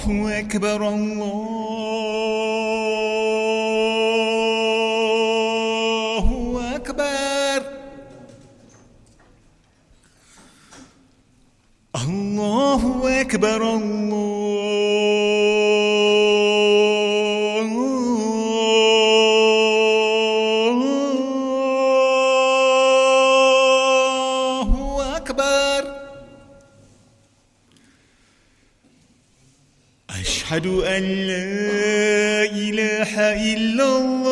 الله أكبر الله أكبر الله أكبر الله أكبر أشهد أن لا إله إلا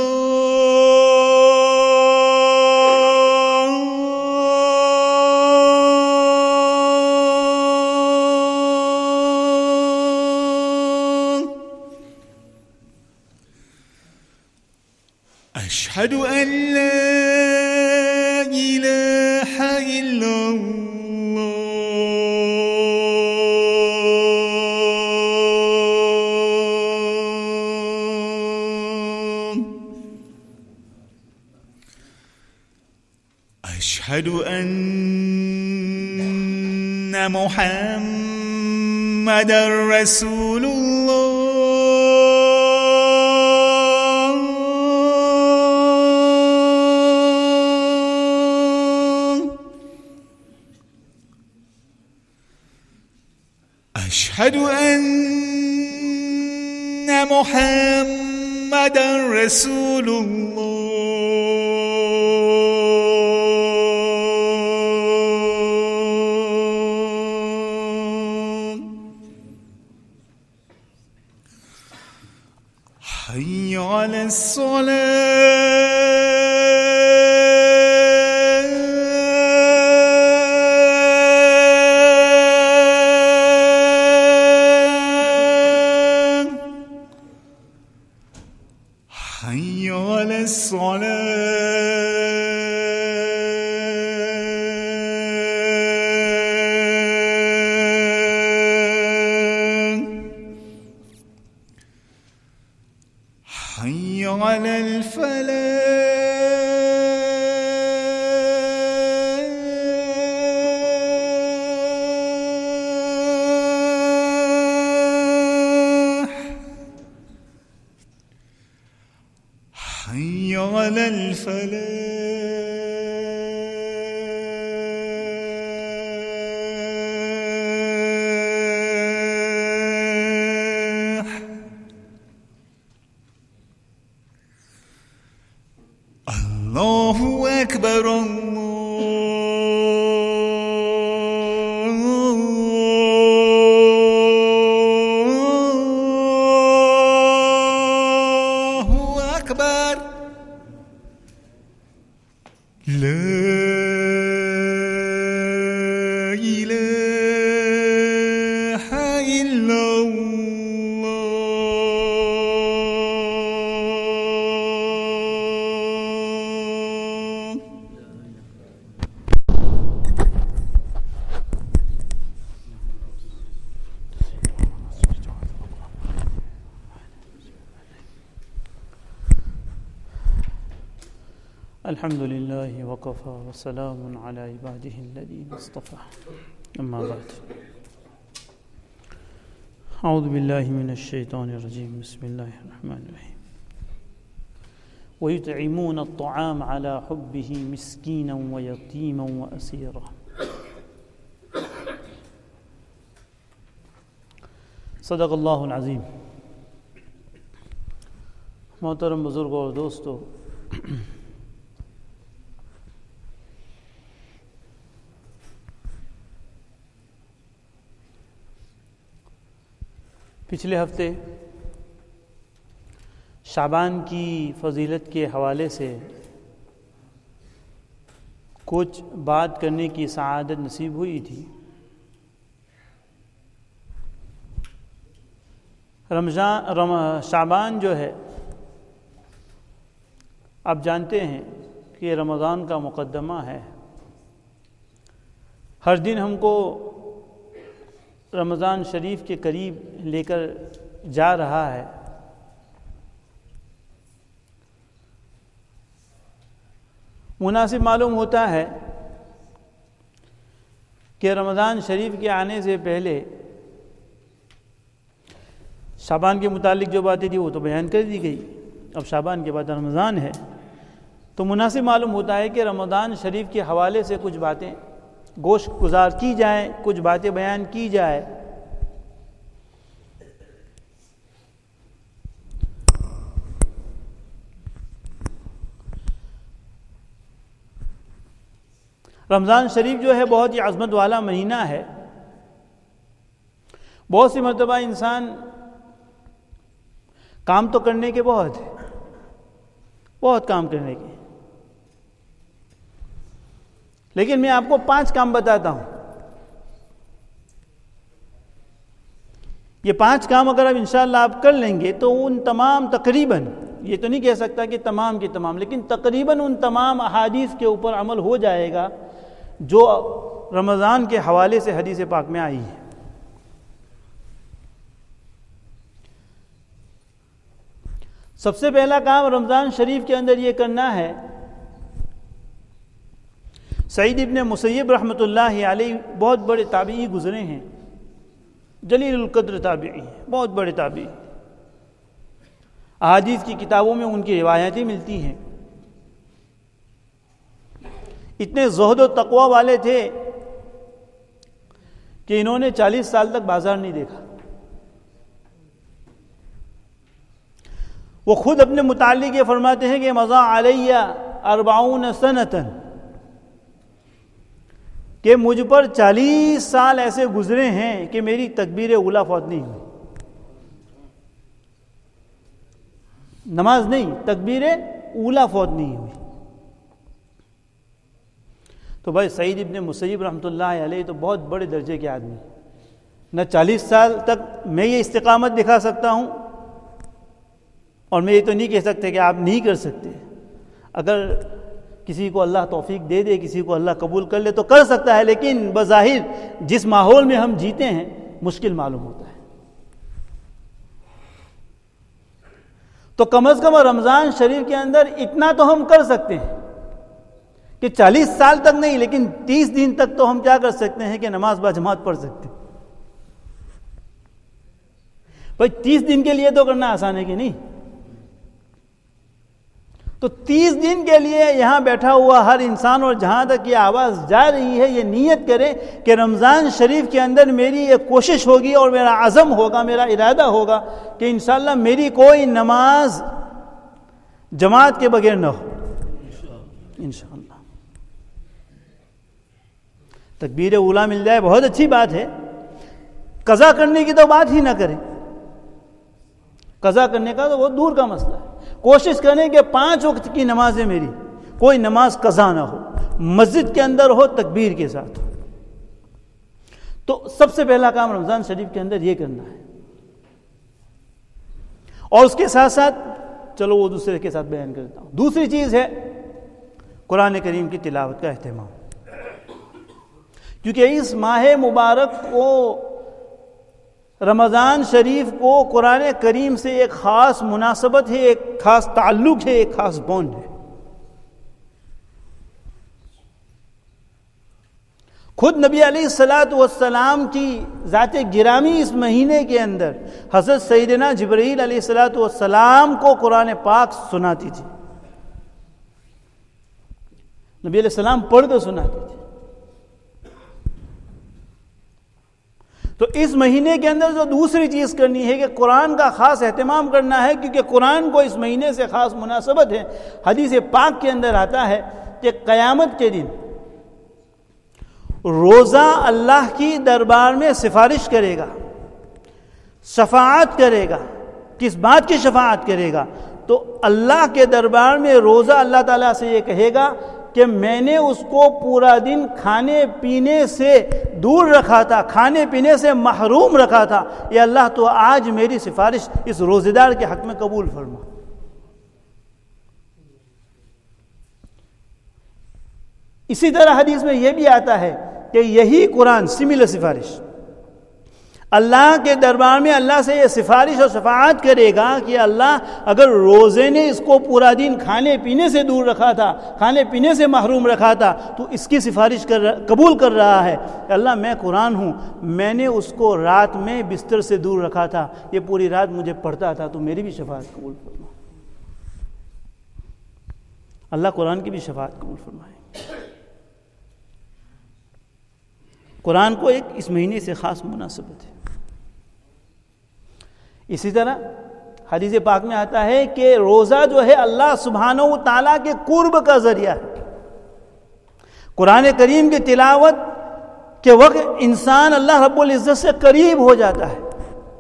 الله أشهد أن لا إله إلا الله أشهد أن محمدًا رسول الله أشهد أن محمدًا رسول الله حي على الصلاة حي على الصلاة حي على الفلاح حي على الفلاح الله أكبر الله أكبر لا إله إلا الله الحمد لله وكفى وسلام على عباده الذين اصطفى أما بعد أعوذ بالله من الشيطان الرجيم بسم الله الرحمن الرحيم ويطعمون الطعام على حبه مسكينا ويتيما وأسيرا صدق الله العظيم محترم बुजुर्गों और दोस्तों पिछले हफ्ते शाबान की फजीलत के हवाले से कुछ बात करने की सआदत नसीब हुई थी। शाबान जो है, आप जानते हैं कि रमज़ान का मुक़द्दमा है। हर दिन हमको रमज़ान शरीफ के करीब लेकर जा रहा है। मुनासिब मालूम होता है कि रमज़ान शरीफ के आने से पहले شعبان کے متعلق جو باتیں تھیں وہ تو بیان کر دی گئی. اب شعبان کے بعد رمضان ہے، تو مناسب معلوم ہوتا ہے کہ رمضان شریف کے حوالے سے کچھ باتیں گوشت گزار کی جائیں، کچھ باتیں بیان کی جائے. رمضان شریف جو ہے بہت ہی عظمت والا مہینہ ہے. بہت سی مرتبہ انسان کام تو کرنے کے بہت کام کرنے کے، لیکن میں آپ کو 5 کام بتاتا ہوں. یہ 5 کام اگر اب انشاءاللہ آپ کر لیں گے تو ان تمام تقریباً، یہ تو نہیں کہہ سکتا کہ تمام کے تمام، لیکن تقریباً ان تمام احادیث کے اوپر عمل ہو جائے گا جو رمضان کے حوالے سے حدیث پاک میں آئی ہے. سب سے پہلا کام رمضان شریف کے اندر یہ کرنا ہے. سعید ابن مسیب رحمۃ اللہ علیہ بہت بڑے تابعی گزرے ہیں، جلیل القدر تابعی، بہت بڑے تابعی. احادیث کی کتابوں میں ان کی روایتیں ملتی ہیں. اتنے زہد و تقوی والے تھے کہ انہوں نے 40 سال تک بازار نہیں دیکھا. وہ خود اپنے متعلق یہ فرماتے ہیں کہ مضى علیہ 40 سنة، کہ مجھ پر 40 سال ایسے گزرے ہیں کہ میری تکبیر اولیٰ فوت نہیں ہوئی. نماز نہیں، تکبیر اولیٰ فوت نہیں ہوئی. تو بھائی سعید ابن مسیب رحمۃ اللہ علیہ تو بہت بڑے درجے کے آدمی. نہ 40 سال تک میں یہ استقامت دکھا سکتا ہوں، اور میں یہ تو نہیں کہہ سکتے کہ آپ نہیں کر سکتے. اگر کسی کو اللہ توفیق دے دے، کسی کو اللہ قبول کر لے تو کر سکتا ہے، لیکن بظاہر جس ماحول میں ہم جیتے ہیں مشکل معلوم ہوتا ہے. تو کم از کم رمضان شریف کے اندر اتنا تو ہم کر سکتے ہیں کہ 40 سال تک نہیں، لیکن 30 دن تک تو ہم کیا کر سکتے ہیں کہ نماز با جماعت پڑھ سکتے ہیں. بھائی 30 دن کے لیے تو کرنا آسان ہے کہ نہیں؟ تو 30 دن کے لیے یہاں بیٹھا ہوا ہر انسان، اور جہاں تک یہ آواز جا رہی ہے، یہ نیت کرے کہ رمضان شریف کے اندر میری یہ کوشش ہوگی اور میرا عزم ہوگا، میرا ارادہ ہوگا کہ انشاءاللہ میری کوئی نماز جماعت کے بغیر نہ ہو. انشاءاللہ تکبیر اولیٰ مل جائے بہت اچھی بات ہے. قضا کرنے کی تو بات ہی نہ کریں، قضا کرنے کا تو بہت دور کا مسئلہ ہے. کوشش کریں کہ 5 وقت کی نمازیں میری کوئی نماز قضا نہ ہو، مسجد کے اندر ہو، تکبیر کے ساتھ ہو. تو سب سے پہلا کام رمضان شریف کے اندر یہ کرنا ہے. اور اس کے ساتھ ساتھ چلو وہ دوسرے کے ساتھ بیان کرتا ہوں. دوسری چیز ہے قرآن کریم کی تلاوت کا اہتمام، کیونکہ اس ماہ مبارک کو، رمضان شریف کو قرآن کریم سے ایک خاص مناسبت ہے، ایک خاص تعلق ہے، ایک خاص بانڈ ہے. خود نبی علیہ السلام کی ذات گرامی اس مہینے کے اندر حضرت سیدنا جبرائیل علیہ السلام کو قرآن پاک سناتی تھی. نبی علیہ السلام پڑھ کر سناتے تھے. تو اس مہینے کے اندر جو دوسری چیز کرنی ہے کہ قرآن کا خاص اہتمام کرنا ہے، کیونکہ قرآن کو اس مہینے سے خاص مناسبت ہے. حدیث پاک کے اندر آتا ہے کہ قیامت کے دن روزہ اللہ کی دربار میں سفارش کرے گا، شفاعت کرے گا. کس بات کی شفاعت کرے گا؟ تو اللہ کے دربار میں روزہ اللہ تعالیٰ سے یہ کہے گا کہ میں نے اس کو پورا دن کھانے پینے سے دور رکھا تھا، کھانے پینے سے محروم رکھا تھا، یا اللہ تو آج میری سفارش اس روزے دار کے حق میں قبول فرما. اسی طرح حدیث میں یہ بھی آتا ہے کہ یہی قرآن سملر سفارش اللہ کے دربار میں اللہ سے یہ سفارش اور شفاعت کرے گا کہ اللہ اگر روزے نے اس کو پورا دن کھانے پینے سے دور رکھا تھا، کھانے پینے سے محروم رکھا تھا، تو اس کی سفارش قبول کر رہا ہے کہ اللہ میں قرآن ہوں، میں نے اس کو رات میں بستر سے دور رکھا تھا، یہ پوری رات مجھے پڑھتا تھا، تو میری بھی شفاعت قبول فرما۔ اللہ قرآن کی بھی شفاعت قبول فرمائے۔ قرآن کو ایک اس مہینے سے خاص مناسبت ہے۔ اسی طرح حدیث پاک میں آتا ہے کہ روزہ جو ہے اللہ سبحانہ و تعالیٰ کے قرب کا ذریعہ ہے۔ قرآن کریم کی تلاوت کے وقت انسان اللہ رب العزت سے قریب ہو جاتا ہے۔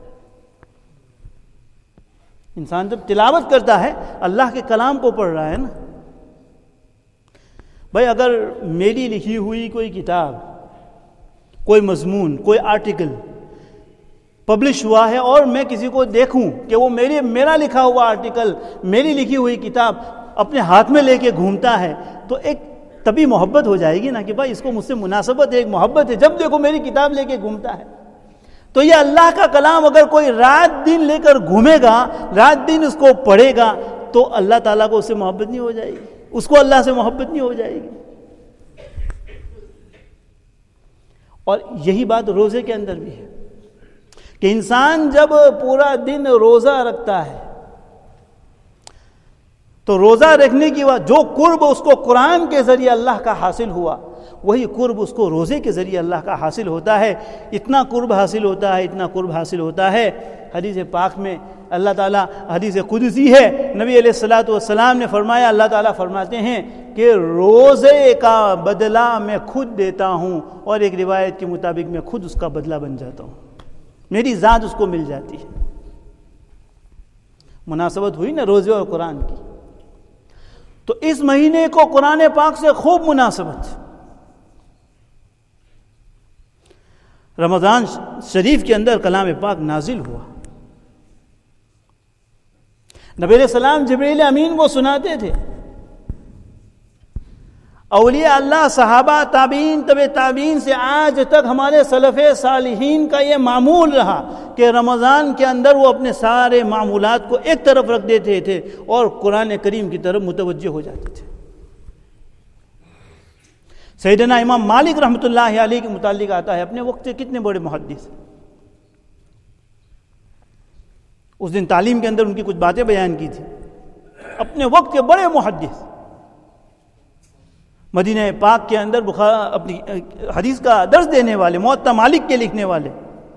انسان جب تلاوت کرتا ہے اللہ کے کلام کو پڑھ رہا ہے نا۔ بھائی اگر میری لکھی ہوئی کوئی کتاب، کوئی مضمون، کوئی آرٹیکل پبلش ہوا ہے اور میں کسی کو دیکھوں کہ وہ میرا لکھا ہوا آرٹیکل، میری لکھی ہوئی کتاب اپنے ہاتھ میں لے کے گھومتا ہے، تو ایک تبھی محبت ہو جائے گی نا کہ بھائی اس کو مجھ سے مناسبت ہے، ایک محبت ہے، جب دیکھو میری کتاب لے کے گھومتا ہے۔ تو یہ اللہ کا کلام اگر کوئی رات دن لے کر گھومے گا، رات دن اس کو پڑھے گا، تو اللہ تعالیٰ کو اس سے محبت نہیں ہو جائے گی، اس کو اللہ سے محبت نہیں ہو جائے گی۔ اور یہی بات روزے کے اندر بھی ہے کہ انسان جب پورا دن روزہ رکھتا ہے تو روزہ رکھنے کی وجہ جو قرب اس کو قرآن کے ذریعے اللہ کا حاصل ہوا، وہی قرب اس کو روزے کے ذریعے اللہ کا حاصل ہوتا ہے۔ اتنا قرب حاصل ہوتا ہے، اتنا قرب حاصل ہوتا ہے۔ حدیث پاک میں اللہ تعالیٰ، حدیث قدسی ہے، نبی علیہ الصلوۃ والسلام نے فرمایا، اللہ تعالیٰ فرماتے ہیں کہ روزے کا بدلہ میں خود دیتا ہوں، اور ایک روایت کے مطابق میں خود اس کا بدلہ بن جاتا ہوں، میری ذات اس کو مل جاتی ہے۔ مناسبت ہوئی نا روزے اور قرآن کی۔ تو اس مہینے کو قرآن پاک سے خوب مناسبت۔ رمضان شریف کے اندر کلام پاک نازل ہوا، نبی علیہ السلام جبریل امین کو سناتے تھے، اولیاء اللہ، صحابہ، تابعین، تبع تابعین سے آج تک ہمارے سلف صالحین کا یہ معمول رہا کہ رمضان کے اندر وہ اپنے سارے معمولات کو ایک طرف رکھ دیتے تھے اور قرآن کریم کی طرف متوجہ ہو جاتے تھے۔ سیدنا امام مالک رحمۃ اللہ علیہ کے متعلق آتا ہے، اپنے وقت کے کتنے بڑے محدث، اس دن تعلیم کے اندر ان کی کچھ باتیں بیان کی تھی، اپنے وقت کے بڑے محدث، مدینہ پاک کے اندر اپنی حدیث کا درس دینے والے، موطا مالک کے لکھنے والے۔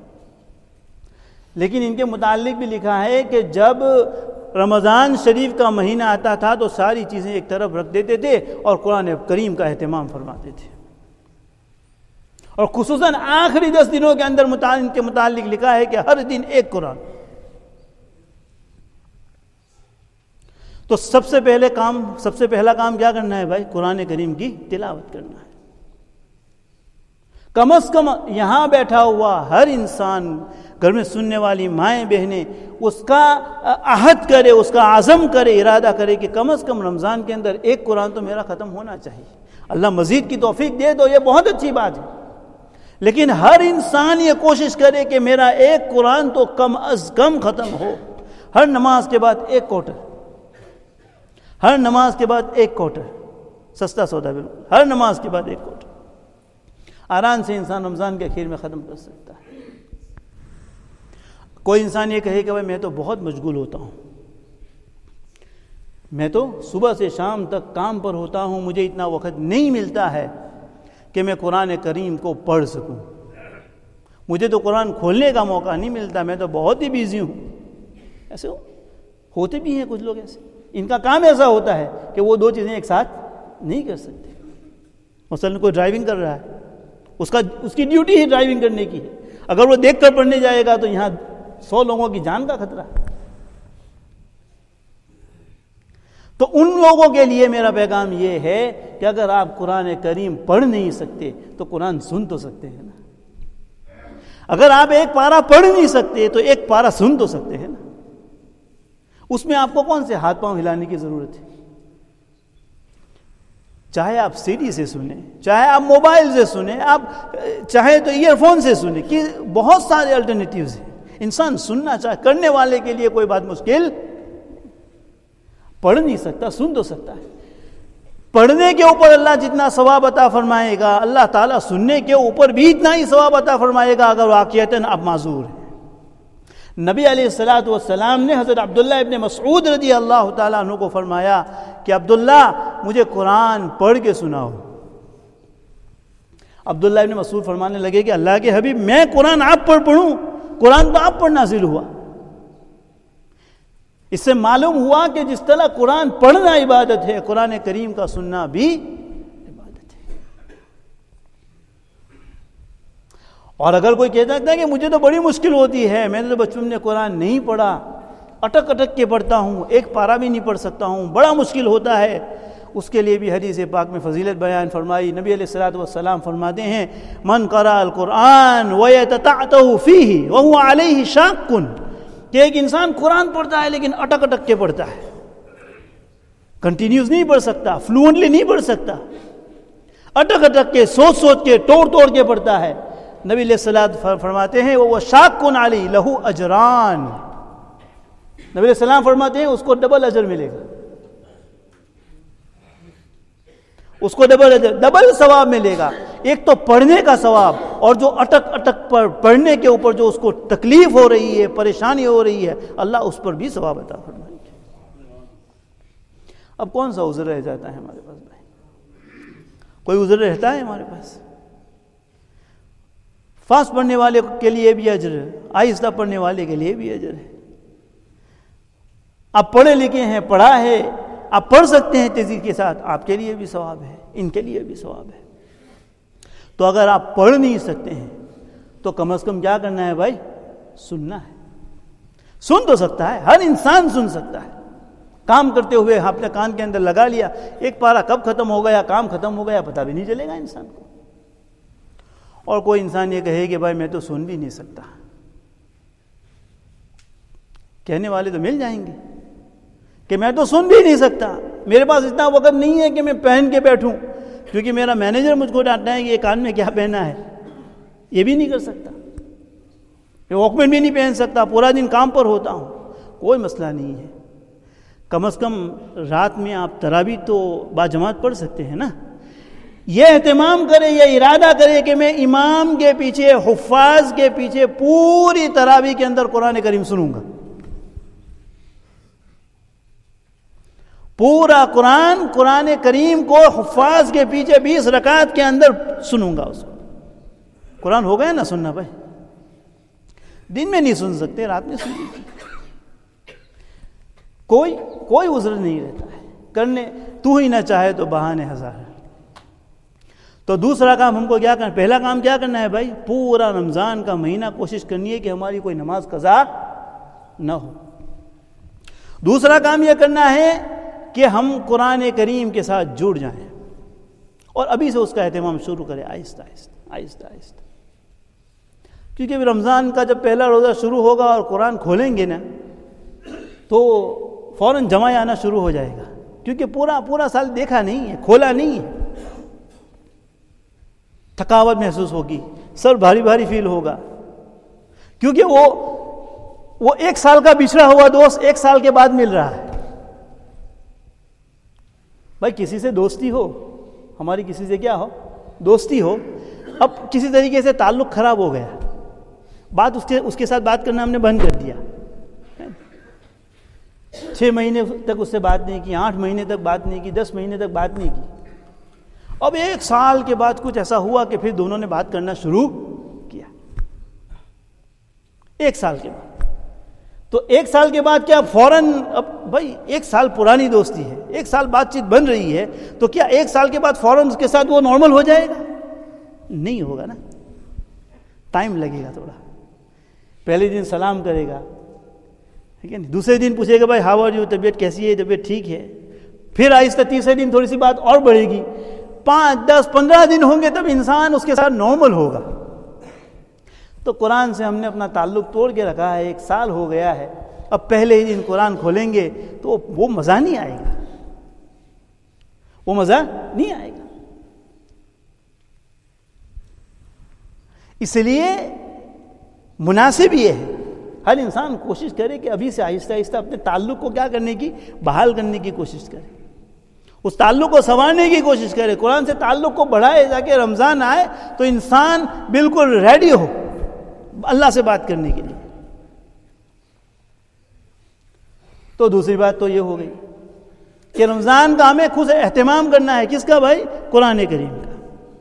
لیکن ان کے متعلق بھی لکھا ہے کہ جب رمضان شریف کا مہینہ آتا تھا تو ساری چیزیں ایک طرف رکھ دیتے تھے اور قرآن کریم کا اہتمام فرماتے تھے، اور خصوصاً آخری 10 دنوں کے اندر ان کے متعلق لکھا ہے کہ ہر دن ایک قرآن۔ تو سب سے پہلا کام کیا کرنا ہے بھائی؟ قرآن کریم کی تلاوت کرنا ہے۔ کم از کم یہاں بیٹھا ہوا ہر انسان، گھر میں سننے والی مائیں بہنیں، اس کا عہد کرے، اس کا عزم کرے، ارادہ کرے کہ کم از کم رمضان کے اندر ایک قرآن تو میرا ختم ہونا چاہیے۔ اللہ مزید کی توفیق دے تو یہ بہت اچھی بات ہے، لیکن ہر انسان یہ کوشش کرے کہ میرا ایک قرآن تو کم از کم ختم ہو۔ ہر نماز کے بعد ایک کوٹر، ہر نماز کے بعد ایک کوٹر، سستا سودا بالکل، ہر نماز کے بعد ایک کوٹر، آرام سے انسان رمضان کے اخیر میں ختم کر سکتا ہے۔ کوئی انسان یہ کہے کہ بھائی میں تو بہت مشغول ہوتا ہوں، میں تو صبح سے شام تک کام پر ہوتا ہوں، مجھے اتنا وقت نہیں ملتا ہے کہ میں قرآن کریم کو پڑھ سکوں، مجھے تو قرآن کھولنے کا موقع نہیں ملتا، میں تو بہت ہی بیزی ہوں۔ ایسے ہوتے بھی ہیں کچھ لوگ، ایسے ان کا کام ایسا ہوتا ہے کہ وہ دو چیزیں ایک ساتھ نہیں کر سکتے۔ مثلاً کوئی ڈرائیونگ کر رہا ہے، اس کی ڈیوٹی ہی ڈرائیونگ کرنے کی ہے، اگر وہ دیکھ کر پڑھنے جائے گا تو یہاں 100 لوگوں کی جان کا خطرہ ہے۔ تو ان لوگوں کے لیے میرا پیغام یہ ہے کہ اگر آپ قرآن کریم پڑھ نہیں سکتے تو قرآن سن تو سکتے ہیں نا۔ اگر آپ ایک پارہ پڑھ نہیں سکتے تو ایک پارہ سن تو سکتے ہیں نا۔ اس میں آپ کو کون سے ہاتھ پاؤں ہلانے کی ضرورت ہے؟ چاہے آپ CD سے سنیں، چاہے آپ موبائل سے سنیں، آپ چاہے تو ایئر فون سے سنیں، کہ بہت سارے الٹرنیٹیوز ہیں. انسان سننا چاہے، کرنے والے کے لیے کوئی بات مشکل، پڑھ نہیں سکتا، سن تو سکتا ہے. پڑھنے کے اوپر اللہ جتنا ثواب عطا فرمائے گا، اللہ تعالیٰ سننے کے اوپر بھی اتنا ہی ثواب عطا فرمائے گا اگر واقعتاً آپ معذور ہیں. نبی علیہ الصلوۃ والسلام نے حضرت عبداللہ ابن مسعود رضی اللہ تعالیٰ عنہ کو فرمایا کہ عبداللہ مجھے قرآن پڑھ کے سناؤ. عبداللہ ابن مسعود فرمانے لگے کہ اللہ کے حبیب میں قرآن آپ پر پڑھوں؟ قرآن تو آپ پر نازل ہوا. اس سے معلوم ہوا کہ جس طرح قرآن پڑھنا عبادت ہے، قرآن کریم کا سننا بھی عبادت ہے. اور اگر کوئی کہتا ہے کہ مجھے تو بڑی مشکل ہوتی ہے، میں نے تو بچپن میں قرآن نہیں پڑھا، اٹک اٹک کے پڑھتا ہوں، ایک پارہ بھی نہیں پڑھ سکتا ہوں، بڑا مشکل ہوتا ہے، اس کے لیے بھی حدیث پاک میں فضیلت بیان فرمائی. نبی علیہ الصلوۃ والسلام فرماتے ہیں من قرأ القرآن ويتتعتع فيه وهو عليه شاق، کہ ایک انسان قرآن پڑھتا ہے لیکن اٹک اٹک کے پڑھتا ہے، کنٹینیوز نہیں پڑھ سکتا، فلوئنٹلی نہیں پڑھ سکتا، اٹک اٹک کے، سوچ سوچ کے، توڑ توڑ کے پڑھتا ہے. نبی علیہ الصلوۃ فرماتے ہیں وہ شاق علی لہ اجران، نبی علیہ السلام فرماتے ہیں اس کو ڈبل اجر ملے گا، اس کو ڈبل ثواب ملے گا. ایک تو پڑھنے کا ثواب، اور جو اٹک اٹک پر پڑھنے کے اوپر جو اس کو تکلیف ہو رہی ہے، پریشانی ہو رہی ہے، اللہ اس پر بھی ثواب عطا فرمائے گا. اب کون سا عذر رہ جاتا ہے ہمارے پاس بھائی؟ کوئی عذر رہتا ہے ہمارے پاس؟ فاسٹ پڑھنے والے کے لیے بھی اجر ہے، آہستہ پڑھنے والے کے لیے بھی اجر ہے. آپ پڑھے لکھے ہیں، پڑھا ہے، آپ پڑھ سکتے ہیں تیزی کے ساتھ، آپ کے لیے بھی ثواب ہے، ان کے لیے بھی ثواب ہے. تو اگر آپ پڑھ نہیں سکتے ہیں تو کم از کم کیا کرنا ہے بھائی؟ سننا ہے. سن تو سکتا ہے، ہر انسان سن سکتا ہے. کام کرتے ہوئے اپنے کان کے اندر لگا لیا، ایک پارہ کب ختم ہو گیا، کام ختم ہو گیا، پتہ بھی نہیں چلے گا انسان کو. اور کوئی انسان یہ کہے کہ بھائی میں تو سن بھی نہیں سکتا، کہنے والے تو مل جائیں گے کہ میں تو سن بھی نہیں سکتا، میرے پاس اتنا وقت نہیں ہے کہ میں پہن کے بیٹھوں، کیونکہ میرا مینیجر مجھ کو ڈانٹنا ہے کہ یہ کان میں کیا پہنا ہے. یہ بھی نہیں کر سکتا، یہ واکمین بھی نہیں پہن سکتا، پورا دن کام پر ہوتا ہوں. کوئی مسئلہ نہیں ہے، کم از کم رات میں آپ تراویح تو باجماعت پڑھ سکتے ہیں نا. یہ اہتمام کرے، یہ ارادہ کرے کہ میں امام کے پیچھے، حفاظ کے پیچھے پوری تراویح کے اندر قرآن کریم سنوں گا. پورا قرآن کریم کو حفاظ کے پیچھے 20 رکعت کے اندر سنوں گا. اس کو قرآن ہو گیا نا سننا بھائی. دن میں نہیں سن سکتے، رات میں سن لیجیے. کوئی عذر نہیں رہتا ہے کرنے. تو ہی نہ چاہے تو بہانے ہزار. تو دوسرا کام ہم کو کیا کرنا؟ پہلا کام کیا کرنا ہے بھائی؟ پورا رمضان کا مہینہ کوشش کرنی ہے کہ ہماری کوئی نماز قضا نہ ہو. دوسرا کام یہ کرنا ہے کہ ہم قرآن کریم کے ساتھ جڑ جائیں، اور ابھی سے اس کا اہتمام شروع کریں، آہستہ آہستہ. کیونکہ رمضان کا جب پہلا روزہ شروع ہوگا اور قرآن کھولیں گے نا تو فوراً جمع آنا شروع ہو جائے گا، کیونکہ پورا سال دیکھا نہیں ہے، کھولا نہیں ہے. تھکاوٹ محسوس ہوگی، سر بھاری بھاری فیل ہوگا، کیونکہ وہ 1 سال کا بچھڑا ہوا دوست 1 سال کے بعد مل رہا ہے. بھائی کسی سے دوستی ہو، ہماری کسی سے کیا ہو؟ دوستی ہو. اب کسی طریقے سے تعلق خراب ہو گیا، بات اس کے ساتھ بات کرنا ہم نے بند کر دیا، 6 مہینے تک اس سے بات نہیں کی، 8 مہینے تک بات نہیں کی، 10 مہینے تک بات نہیں کی. اب 1 سال کے بعد کچھ ایسا ہوا کہ پھر دونوں نے بات کرنا شروع کیا. 1 سال کے بعد تو 1 سال کے بعد کیا فوراً؟ اب بھائی 1 سال پرانی دوستی ہے، 1 سال بات چیت بن رہی ہے، تو کیا 1 سال کے بعد فوراً اس کے ساتھ وہ نارمل ہو جائے گا؟ نہیں ہوگا نا، ٹائم لگے گا تھوڑا. پہلے دن سلام کرے گا، ٹھیک ہے نا، دوسرے دن پوچھے گا بھائی ہاؤ آر یو، طبیعت کیسی ہے، طبیعت ٹھیک ہے. پھر آہستہ تیسرے دن تھوڑی سی بات اور بڑھے گی، 5 10 15 دن ہوں گے تب انسان اس کے ساتھ نارمل ہوگا. تو قرآن سے ہم نے اپنا تعلق توڑ کے رکھا ہے، 1 سال ہو گیا ہے، اب پہلے ہی دن قرآن کھولیں گے تو وہ مزہ نہیں آئے گا، وہ مزہ نہیں آئے گا. اس لیے مناسب یہ ہے ہر انسان کوشش کرے کہ ابھی سے آہستہ آہستہ اپنے تعلق کو کیا کرنے کی، بحال کرنے کی کوشش کرے، اس تعلق کو سنوارنے کی کوشش کرے، قرآن سے تعلق کو بڑھائے تاکہ رمضان آئے تو انسان بالکل ریڈی ہو اللہ سے بات کرنے کے لیے. تو دوسری بات تو یہ ہو گئی کہ رمضان کا ہمیں خود اہتمام کرنا ہے. کس کا بھائی؟ قرآن کریم کا.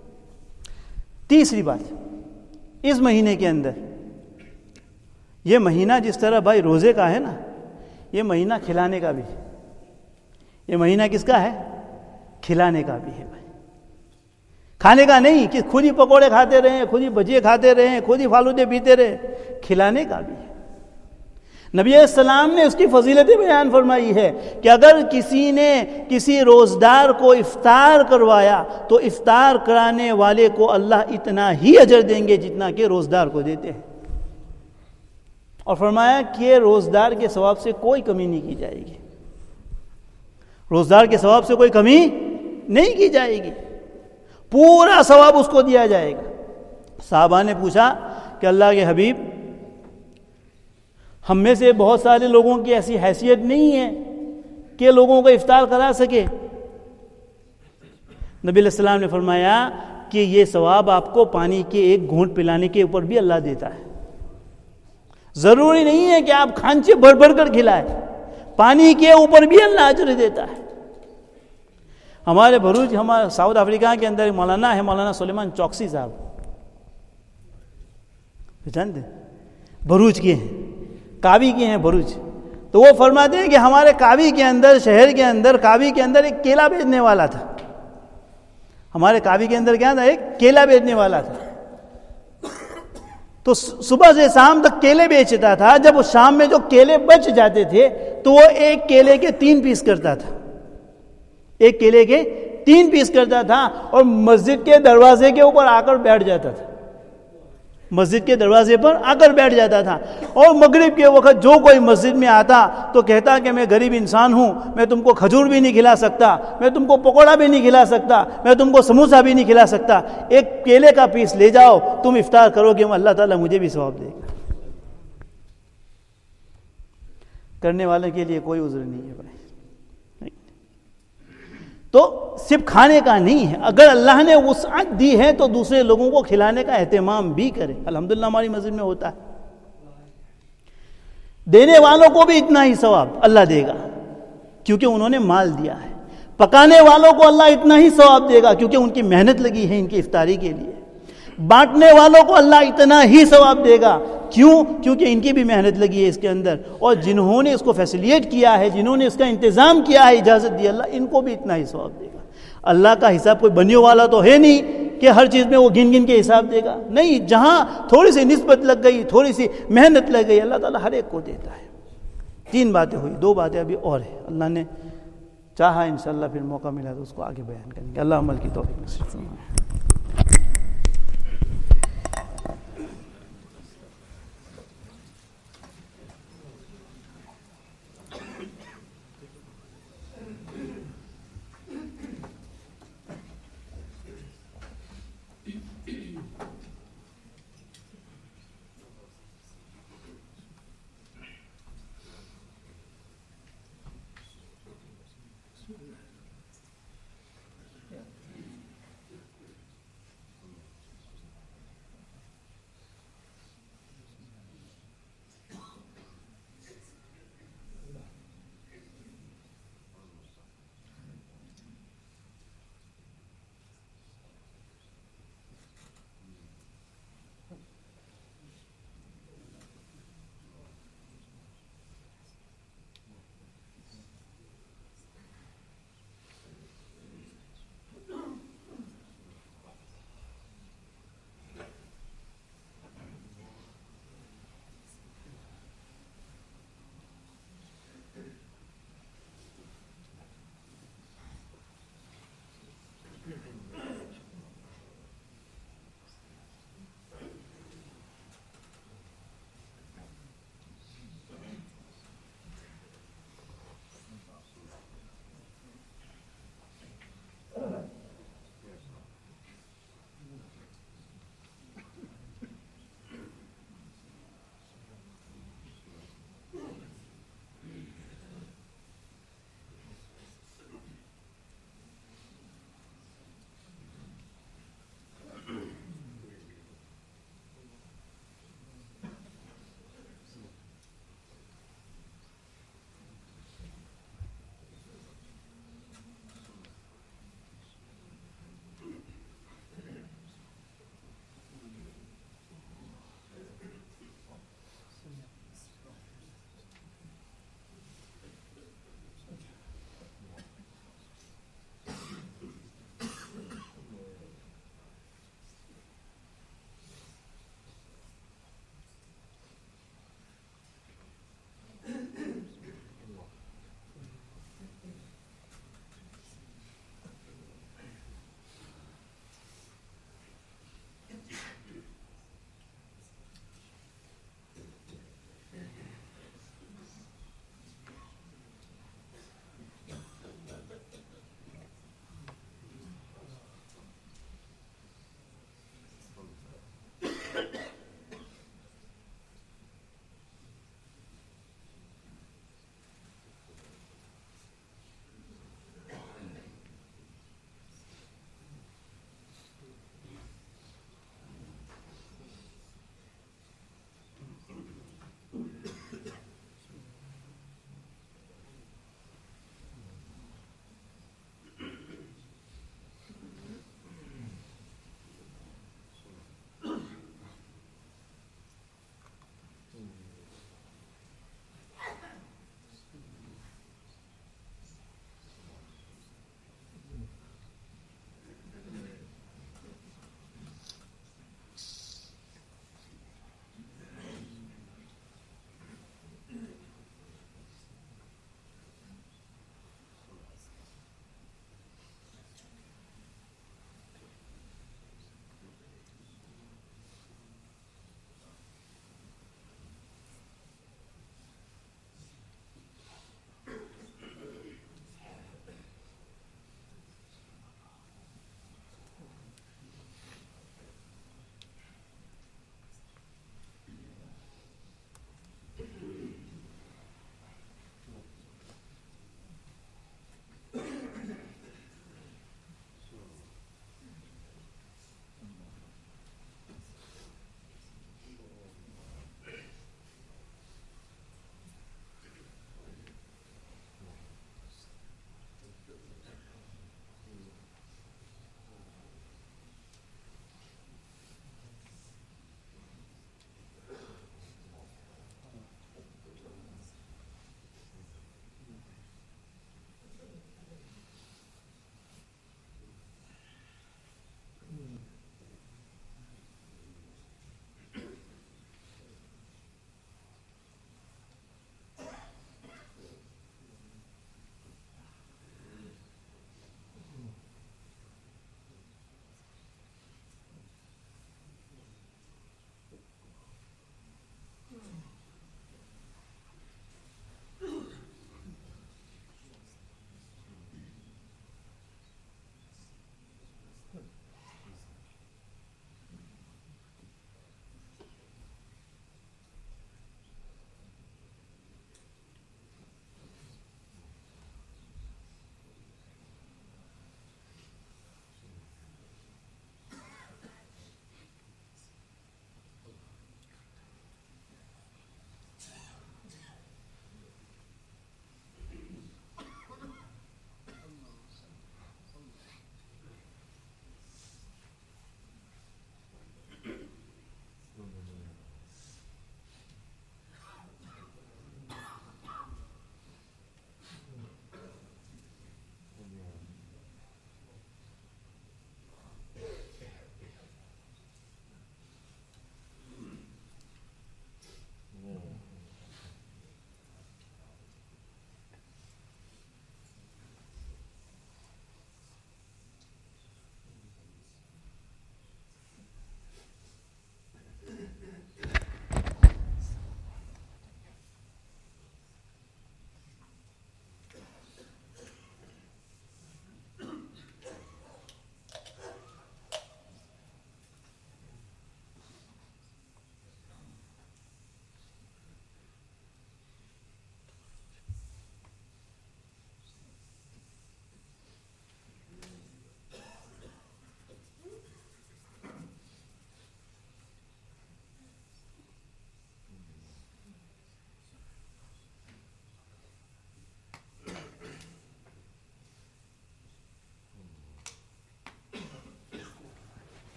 تیسری بات، اس مہینے کے اندر، یہ مہینہ جس طرح بھائی روزے کا ہے نا، یہ مہینہ کھلانے کا بھی ہے. یہ مہینہ کس کا ہے؟ کھلانے کا بھی ہے بھائی. کھانے کا نہیں کہ خود ہی پکوڑے کھاتے رہیں، خود ہی بھجیے کھاتے رہیں، خود ہی فالودے پیتے رہے. کھلانے کا بھی ہے. نبی علیہ السلام نے اس کی فضیلتیں بیان فرمائی ہے کہ اگر کسی نے کسی روزدار کو افطار کروایا تو افطار کرانے والے کو اللہ اتنا ہی اجر دیں گے جتنا کہ روزدار کو دیتے ہیں. اور فرمایا کہ روزدار کے ثواب سے کوئی کمی نہیں کی جائے گی. روزدار کے ثواب سے کوئی کمی نہیں کی جائے گی، پورا ثواب اس کو دیا جائے گا. صحابہ نے پوچھا کہ اللہ کے حبیب، ہم میں سے بہت سارے لوگوں کی ایسی حیثیت نہیں ہے کہ لوگوں کو افطار کرا سکے. نبی علیہ السلام نے فرمایا کہ یہ ثواب آپ کو پانی کے ایک گھونٹ پلانے کے اوپر بھی اللہ دیتا ہے. ضروری نہیں ہے کہ آپ کھانچے بھر بھر کر کھلائیں، پانی کے اوپر بھی اللہ اجر دیتا ہے. ہمارے بھروچ، ہمارے ساؤتھ افریقہ کے اندر مولانا ہے، مولانا سلیمان چوکسی صاحب، جانتے بھروچ کے ہیں، کاوی کے ہیں بھروچ. تو وہ فرماتے ہیں کہ ہمارے کاوی کے اندر، شہر کے اندر، کاوی کے اندر ایک کیلا بیچنے والا تھا. ہمارے کاوی کے اندر کیا تھا؟ ایک کیلا بیچنے والا تھا. تو صبح سے شام تک کیلے بیچتا تھا. جب شام میں جو کیلے بچ جاتے تھے تو وہ ایک کیلے کے 3 پیس کرتا تھا. ایک کیلے کے 3 پیس کرتا تھا اور مسجد کے دروازے کے اوپر آ کر بیٹھ جاتا تھا. مسجد کے دروازے پر آ کر بیٹھ جاتا تھا. اور مغرب کے وقت جو کوئی مسجد میں آتا تو کہتا کہ میں غریب انسان ہوں، میں تم کو کھجور بھی نہیں کھلا سکتا، میں تم کو پکوڑا بھی نہیں کھلا سکتا، میں تم کو سموسا بھی نہیں کھلا سکتا، ایک کیلے کا پیس لے جاؤ، تم افطار کرو گے، اللہ تعالیٰ مجھے بھی ثواب دے گا. کرنے والے کے لیے کوئی عذر نہیں ہے بھائی. تو صرف کھانے کا نہیں ہے، اگر اللہ نے وسعت دی ہے تو دوسرے لوگوں کو کھلانے کا اہتمام بھی کرے. الحمدللہ ہماری مسجد میں ہوتا ہے. دینے والوں کو بھی اتنا ہی ثواب اللہ دے گا کیونکہ انہوں نے مال دیا ہے. پکانے والوں کو اللہ اتنا ہی ثواب دے گا کیونکہ ان کی محنت لگی ہے ان کی افطاری کے لیے. بانٹنے والوں کو اللہ اتنا ہی ثواب دے گا. کیوں؟ کیونکہ ان کی بھی محنت لگی ہے اس کے اندر، اور جنہوں نے اس کو فیسیلیٹ کیا ہے، جنہوں نے اس کا انتظام کیا ہے، اجازت دی، اللہ ان کو بھی اتنا ہی ثواب دے گا. اللہ کا حساب کوئی بنیوں والا تو ہے نہیں کہ ہر چیز میں وہ گن گن کے حساب دے گا. نہیں، جہاں تھوڑی سی نسبت لگ گئی، تھوڑی سی محنت لگ گئی، اللہ تعالیٰ ہر ایک کو دیتا ہے. 3 باتیں ہوئی، 2 باتیں ابھی اور ہیں. اللہ نے چاہا انشاءاللہ پھر موقع ملا تو اس کو آگے بیان کریں گے. اللہ عمل کی توفیق نصیب فرمائے.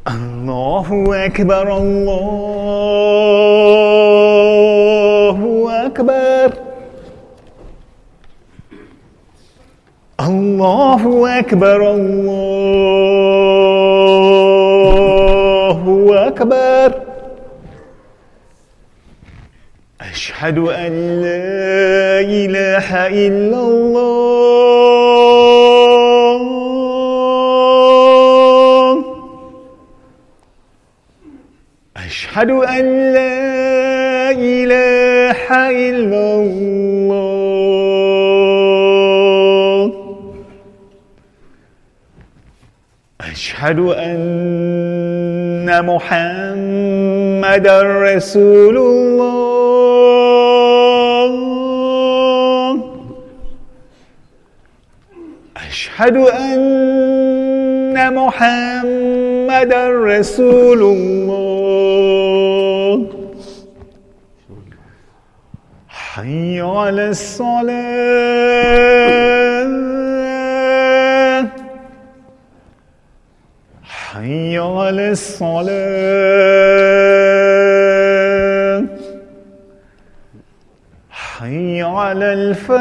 الله أكبر الله أكبر الله أكبر الله أكبر أشهد أن لا إله إلا الله أشهد أن لا إله إلا الله أشهد أن محمدًا رسول الله أشهد أن محمدًا رسول الله حي على الصلاة حي على الصلاة حي على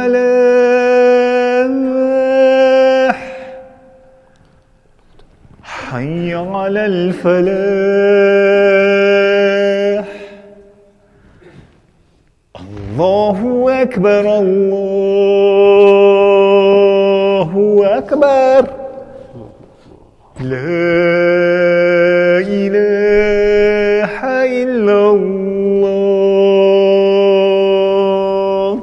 الفلاح حي على الفلاح الله أكبر الله أكبر لا إله إلا الله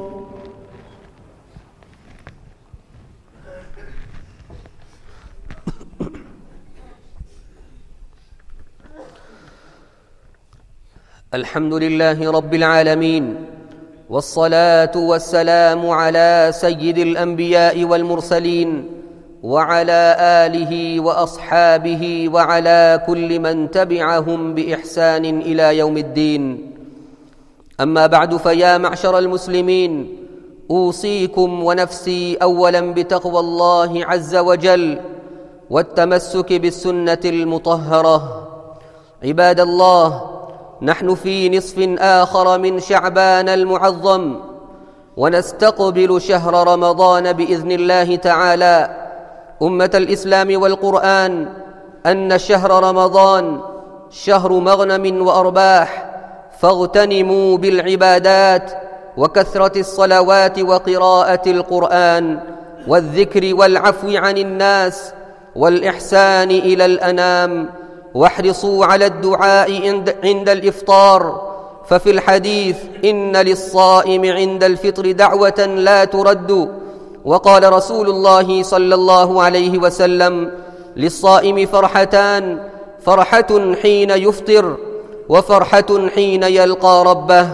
الحمد لله رب العالمين والصلاة والسلام على سيد الأنبياء والمرسلين وعلى آله وأصحابه وعلى كل من تبعهم بإحسان إلى يوم الدين. أما بعد، فيا معشر المسلمين، أوصيكم ونفسي أولا بتقوى الله عز وجل والتمسك بالسنة المطهرة. عباد الله، نحن في نصف آخر من شعبان المعظم، ونستقبل شهر رمضان بإذن الله تعالى. أمة الإسلام والقرآن، أن شهر رمضان شهر مغنم وأرباح، فاغتنموا بالعبادات وكثرة الصلوات وقراءة القرآن والذكر والعفو عن الناس والإحسان إلى الأنام، واحرصوا على الدعاء عند الإفطار، ففي الحديث: إن للصائم عند الفطر دعوة لا ترد. وقال رسول الله صلى الله عليه وسلم: للصائم فرحتان، فرحة حين يفطر وفرحة حين يلقى ربه.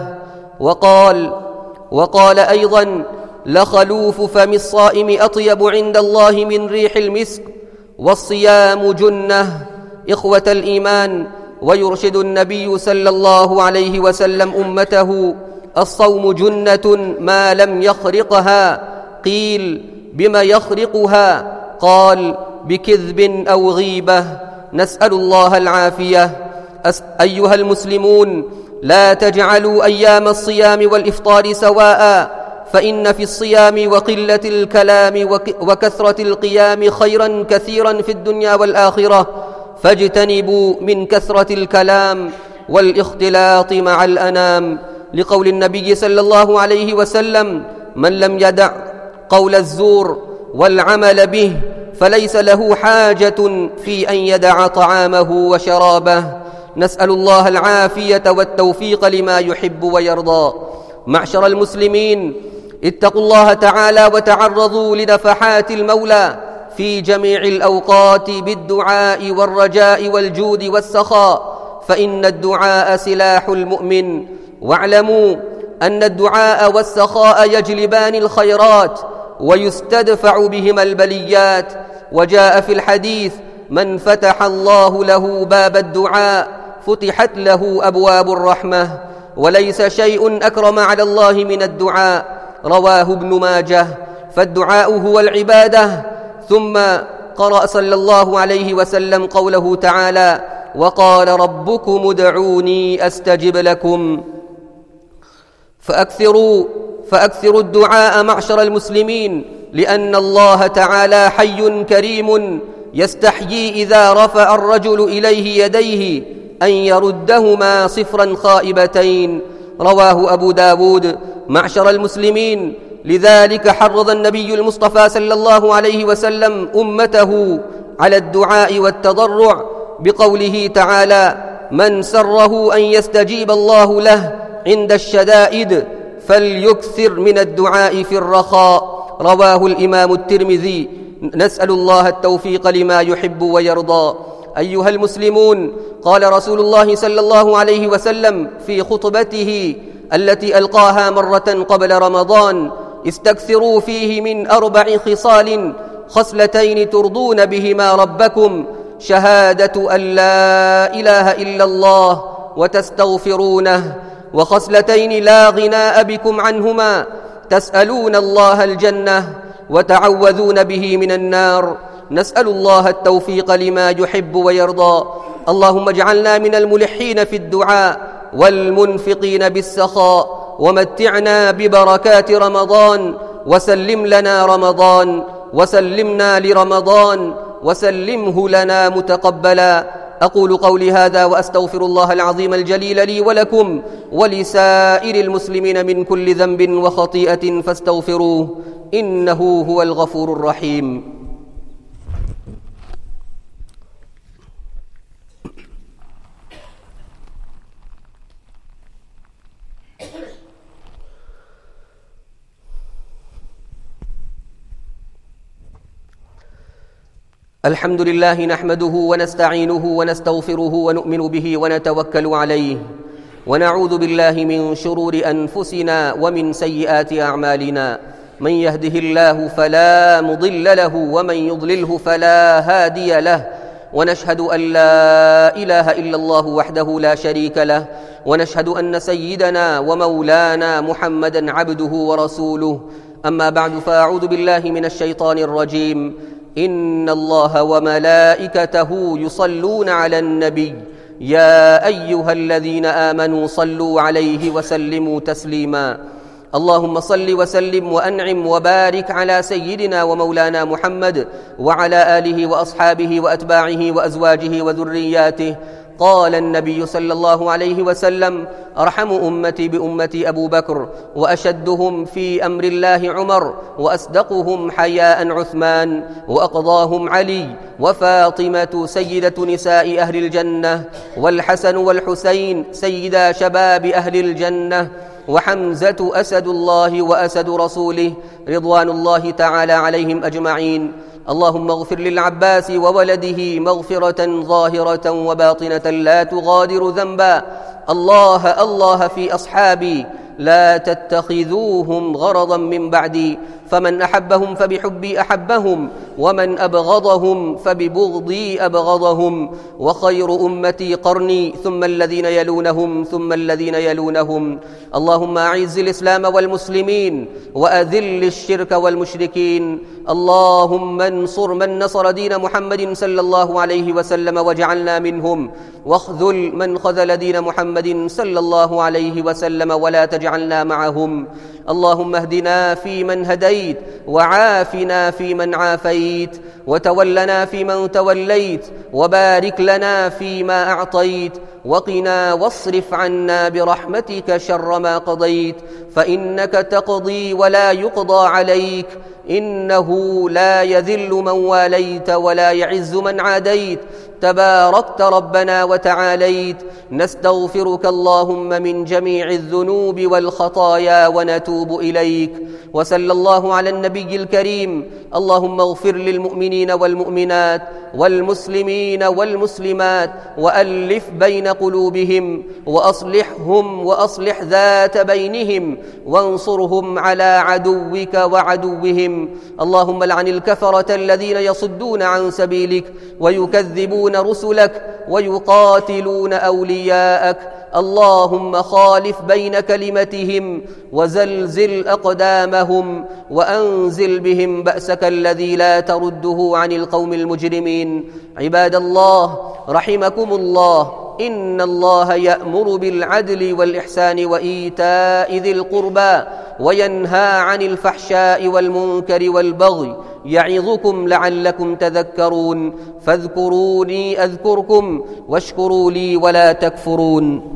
وقال أيضا: لخلوف فم الصائم أطيب عند الله من ريح المسك، والصيام جنة. إخوة الإيمان، ويرشد النبي صلى الله عليه وسلم أمته: الصوم جنة ما لم يخرقها. قيل: بما يخرقها؟ قال: بكذب أو غيبة. نسأل الله العافية. أيها المسلمون، لا تجعلوا أيام الصيام والإفطار سواء، فإن في الصيام وقلة الكلام وكثرة القيام خيرا كثيرا في الدنيا والآخرة، فاجتنبوا من كثرة الكلام والاختلاط مع الأنام، لقول النبي صلى الله عليه وسلم: من لم يدع قول الزور والعمل به فليس له حاجة في أن يدع طعامه وشرابه. نسأل الله العافية والتوفيق لما يحب ويرضى. معشر المسلمين، اتقوا الله تعالى وتعرضوا لنفحات المولى في جميع الأوقات بالدعاء والرجاء والجود والسخاء، فإن الدعاء سلاح المؤمن. واعلموا أن الدعاء والسخاء يجلبان الخيرات ويستدفع بهما البليات. وجاء في الحديث: من فتح الله له باب الدعاء فتحت له أبواب الرحمة، وليس شيء أكرم على الله من الدعاء. رواه ابن ماجه. فالدعاء هو العبادة. ثم قرأ صلى الله عليه وسلم قوله تعالى: وقال ربكم ادعوني أستجب لكم. فأكثروا الدعاء معشر المسلمين، لأن الله تعالى حي كريم يستحيي إذا رفع الرجل إليه يديه أن يردهما صفرا خائبتين. رواه أبو داود. معشر المسلمين، لذلك حرض النبي المصطفى صلى الله عليه وسلم أمته على الدعاء والتضرع بقوله تعالى: من سره أن يستجيب الله له عند الشدائد فليكثر من الدعاء في الرخاء. رواه الإمام الترمذي. نسأل الله التوفيق لما يحب ويرضى. أيها المسلمون، قال رسول الله صلى الله عليه وسلم في خطبته التي ألقاها مرة قبل رمضان: استكثروا فيه من 4 خصال، خصلتين ترضون بهما ربكم: شهادة أن لا إله إلا الله وتستغفرونه، وخصلتين لا غناء بكم عنهما: تسألون الله الجنة وتعوذون به من النار. نسأل الله التوفيق لما يحب ويرضى. اللهم اجعلنا من الملحين في الدعاء والمنفقين بالسخاء، ومتعنا ببركات رمضان، وسلم لنا رمضان، وسلمنا لرمضان، وسلمه لنا متقبلا. أقول قولي هذا وأستغفر الله العظيم الجليل لي ولكم ولسائر المسلمين من كل ذنب وخطيئة فاستغفروه، إنه هو الغفور الرحيم. الحمد لله نحمده ونستعينه ونستغفره ونؤمن به ونتوكل عليه، ونعوذ بالله من شرور أنفسنا ومن سيئات أعمالنا. من يهده الله فلا مضل له، ومن يضلله فلا هادي له. ونشهد أن لا إله إلا الله وحده لا شريك له، ونشهد أن سيدنا ومولانا محمدا عبده ورسوله. أما بعد، فأعوذ بالله من الشيطان الرجيم. إن الله وملائكته يصلون على النبي يا أيها الذين آمنوا صلوا عليه وسلموا تسليما. اللهم صل وسلم وأنعم وبارك على سيدنا ومولانا محمد وعلى آله وأصحابه وأتباعه وأزواجه وذرياته. قال النبي صلى الله عليه وسلم: أرحم أمتي بأمتي أبو بكر، وأشدهم في أمر الله عمر، وأصدقهم حياء عثمان، وأقضاهم علي، وفاطمة سيدة نساء أهل الجنة، والحسن والحسين سيدا شباب أهل الجنة، وحمزة أسد الله وأسد رسوله رضوان الله تعالى عليهم أجمعين. اللهم اغفر للعباس وولده مغفرة ظاهرة وباطنة لا تغادر ذنبا. الله في أصحابي لا تتخذوهم غرضا من بعدي، فمن أحبهم فبحبي أحبهم، ومن أبغضهم فببغضي أبغضهم. وخير أمتي قرني، ثم الذين يلونهم، ثم الذين يلونهم. اللهم أعز الإسلام والمسلمين، وأذل الشرك والمشركين. اللهم انصر من نصر دين محمد صلى الله عليه وسلم واجعلنا منهم، واخذل من خذل دين محمد صلى الله عليه وسلم ولا تجعلنا معهم. اللهم اهدنا فيمن هديت، وعافنا فيمن عافيت، وتولنا فيمن توليت، وبارك لنا فيما أعطيت، وقنا واصرف عنا برحمتك شر ما قضيت، فإنك تقضي ولا يقضى عليك، إنه لا يذل من واليت ولا يعز من عاديت، تباركت ربنا وتعاليت. نستغفرك اللهم من جميع الذنوب والخطايا ونتوب إليك. وصلى الله على النبي الكريم. اللهم اغفر للمؤمنين والمؤمنات والمسلمين والمسلمات، وألف بين قلوبهم، وأصلحهم وأصلح ذات بينهم، وانصرهم على عدوك وعدوهم. اللهم لعن الكفرة الذين يصدون عن سبيلك ويكذبون رسلك ويقاتلون أولياءك. اللهم خالف بين كلمتهم وزلزل أقدامهم وأنزل بهم بأسك الذي لا ترده عن القوم المجرمين. عباد الله رحمكم الله، إن الله يأمر بالعدل والإحسان وإيتاء ذي القربى وينهى عن الفحشاء والمنكر والبغي، يعظكم لعلكم تذكرون. فاذكروني أذكركم واشكروا لي ولا تكفرون.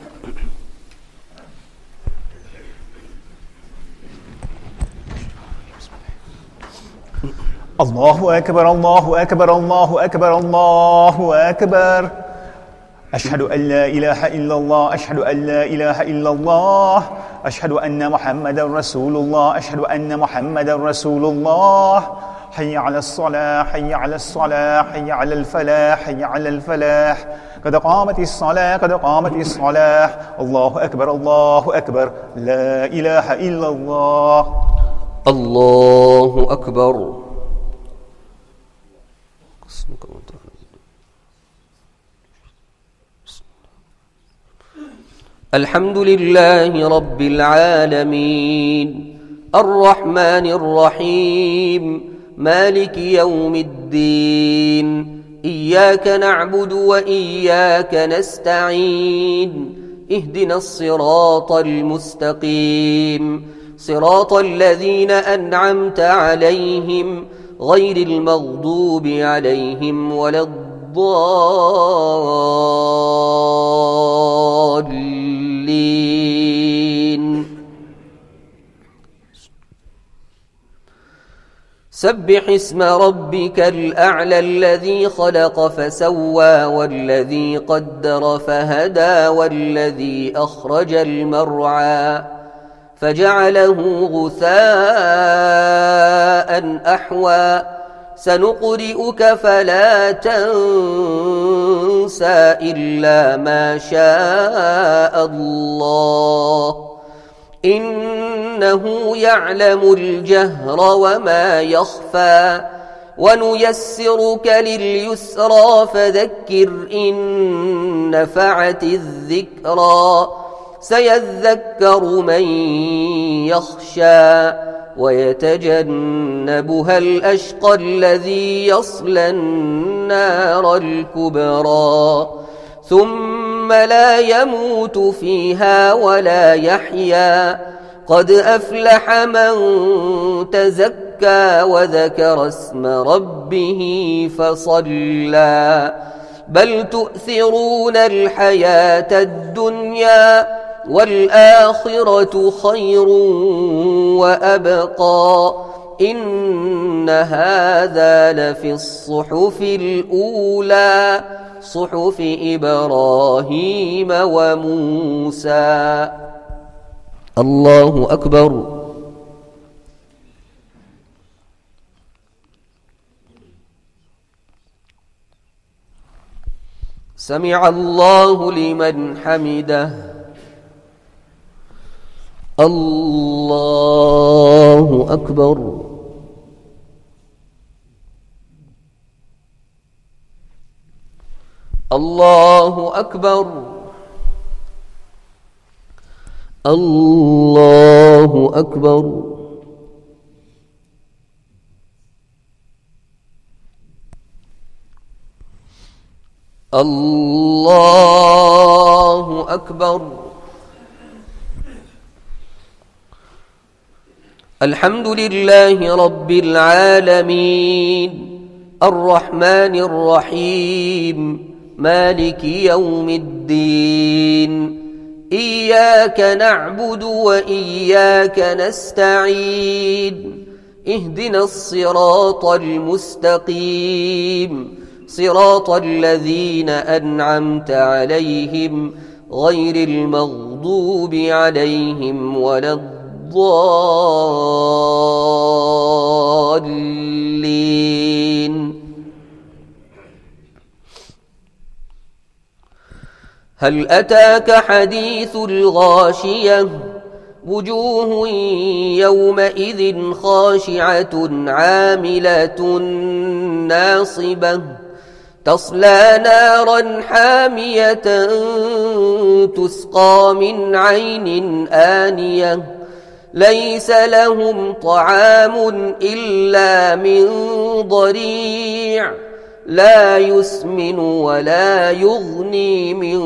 الله أكبر الله أكبر الله أكبر الله أكبر. أشهد أن لا إله إلا الله أشهد أن لا إله إلا الله أشهد أن محمدا رسول الله أشهد أن محمدا رسول الله. حي على الصلاة حي على الصلاة حي على الفلاح حي على الفلاح. قد قامت الصلاة قد قامت الصلاة. الله أكبر الله أكبر. لا إله إلا الله. الله أكبر. الحمد لله رب العالمين الرحمن الرحيم مالك يوم الدين. إياك نعبد وإياك نستعين. اهدنا الصراط المستقيم صراط الذين أنعمت عليهم غير المغضوب عليهم ولا الضالين. سبح اسم ربك الأعلى الذي خلق فسوى والذي قدر فهدى والذي أخرج المرعى فجعله غثاء أحوى. سنقرئك فلا تنسى إلا ما شاء الله إنه يعلم الجهر وما يخفى. ونيسرك لليسرى فذكر إن نفعت الذكرى. سيذكر من يخشى ويتجنبها الأشقى الذي يصلى النار الكبرى ثم لا يموت فيها ولا يحيا. قد أفلح من تزكى وذكر اسم ربه فصلى. بل تؤثرون الحياة الدنيا والآخرة خير وأبقى. إن هذا لفي الصحف الأولى صحف إبراهيم وموسى. الله أكبر. سمع الله لمن حمده. الله أكبر. الله أكبر. الله أكبر. الله أكبر. الحمد لله رب العالمين الرحمن الرحيم مالك يوم الدين. إياك نعبد وإياك نستعين. اهدنا الصراط المستقيم صراط الذين أنعمت عليهم غير المغضوب عليهم ولا الضالين. هل أتاك حديث الغاشية وجوه يومئذ خاشعة عاملة ناصبة تصلى نارا حامية تسقى من عين آنية ليس لهم طعام إلا من ضريع لا يسمن ولا يغني من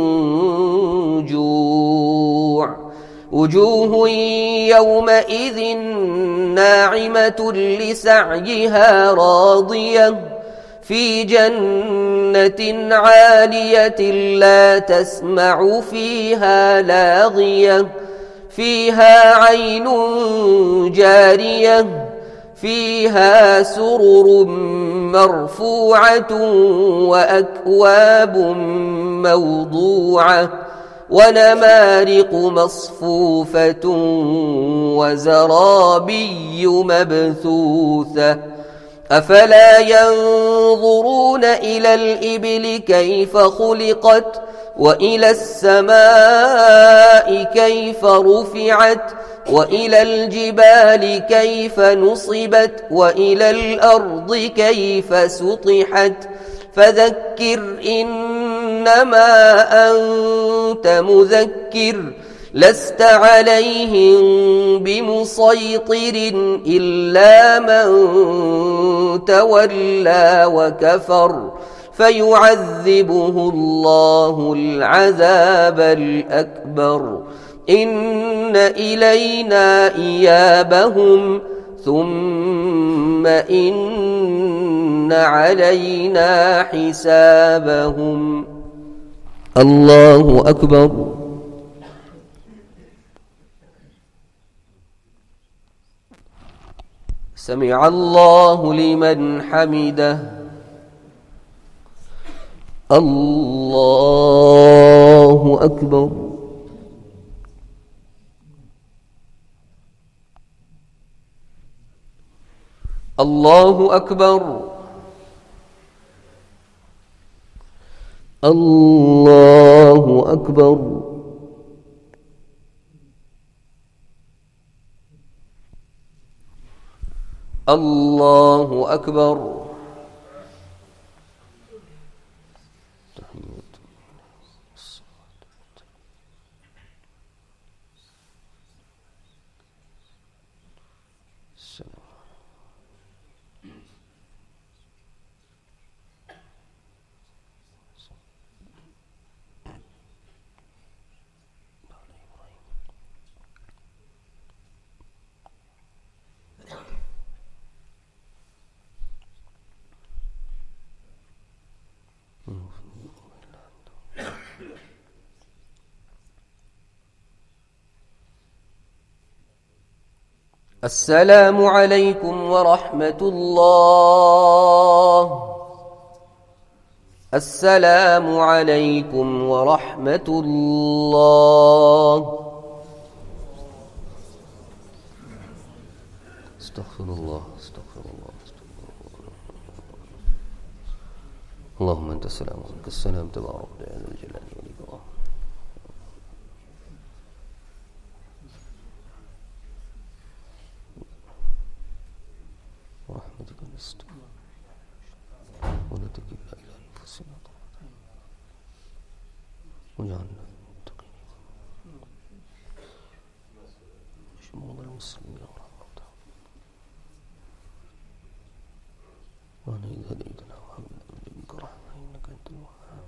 جوع وجوه يومئذ ناعمة لسعيها راضية في جنة عالية لا تسمع فيها لاغية فيها عين جارية فيها سرر مرفوعة وأكواب موضوعة ونمارق مصفوفة وزرابي مبثوثة أفلا ينظرون إلى الإبل كيف خلقت وإلى السماء كيف رفعت وإلى الجبال كيف نصبت وإلى الأرض كيف سطحت فذكر إنما أنت مذكر لست عليهم بمسيطر إلا من تولى وكفر فيعذبه الله العذاب الأكبر إن إلينا إيابهم ثم إن علينا حسابهم. الله أكبر. سمع الله لمن حمده. الله أكبر. الله أكبر. الله أكبر. الله أكبر. السلام عليكم ورحمة الله. السلام عليكم ورحمة الله. استغفر الله استغفر الله استغفر الله. اللهم أنت السلام ومنك السلام تبارك يا ذا الجلال والإكرام. ورحمتك نستغفر ولا تكلنا إلى أنفسنا واجعلنا متقين شمول المسلمين ورحمة وأنا إذا هديتنا وهب لنا من لدنك رحمة إنك أنت الوهاب.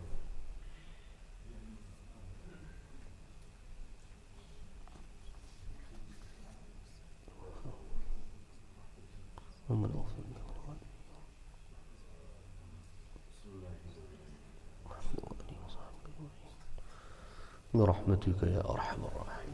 ومن أغفر لي برحمتك يا أرحم الراحمين.